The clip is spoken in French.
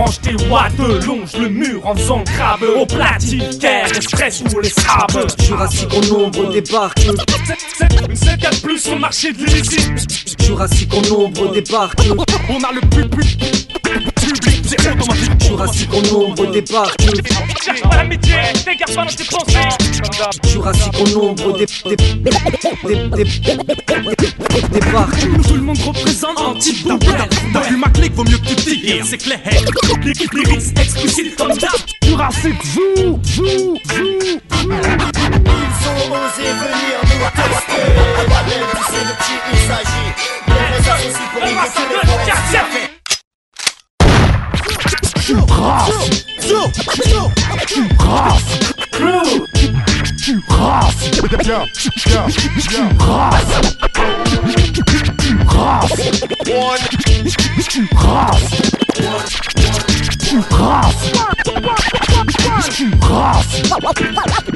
Branche tes watts, longe le mur en faisant grave. Au platine, le stress ou les sables. Jurassique en nombre débarque. Une 7-4 plus sur le marché de l'usine. Jurassique en nombre débarque. On a le public, c'est automatique. Jurassique en nombre débarque. Cherche pas la métier, t'égares pas dans tes pensées. Jurassique en nombre débarque. Tout le monde représente anti-boubelle. T'as vu ma clique, vaut mieux que tu tires, c'est clair. Les lyrics explicites comme d'hab. Jurassique joue. Ils ont osé venir nous tester. Même si c'est de qui il s'agit. Les vrais associés pour éviter les forêts. Tu grasses. Tu grasses.